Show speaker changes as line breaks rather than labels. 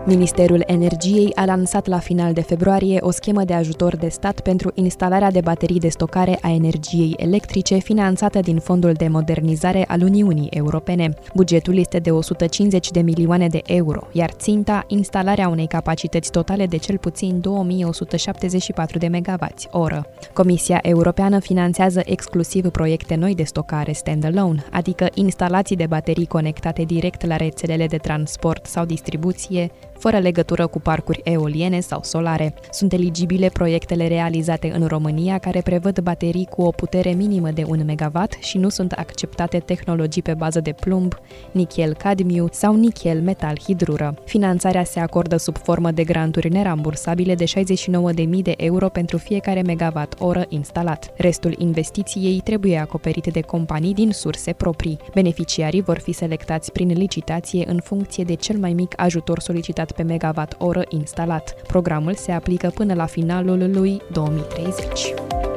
Ministerul Energiei a lansat la final de februarie o schemă de ajutor de stat pentru instalarea de baterii de stocare a energiei electrice finanțată din Fondul de Modernizare al Uniunii Europene. Bugetul este de 150 de milioane de euro, iar ținta instalarea unei capacități totale de cel puțin 2174 de MWh. Comisia Europeană finanțează exclusiv proiecte noi de stocare stand-alone, adică instalații de baterii conectate direct la rețelele de transport sau distribuție, fără legătură cu parcuri eoliene sau solare. Sunt eligibile proiectele realizate în România care prevăd baterii cu o putere minimă de 1 MW și nu sunt acceptate tehnologii pe bază de plumb, nichel-cadmiu sau nichel-metal-hidrură. Finanțarea se acordă sub formă de granturi nerambursabile de 69.000 de euro pentru fiecare megawatt-oră instalat. Restul investiției trebuie acoperit de companii din surse proprii. Beneficiarii vor fi selectați prin licitație în funcție de cel mai mic ajutor solicitat pe megawatt-oră instalat. Programul se aplică până la finalul lui 2030.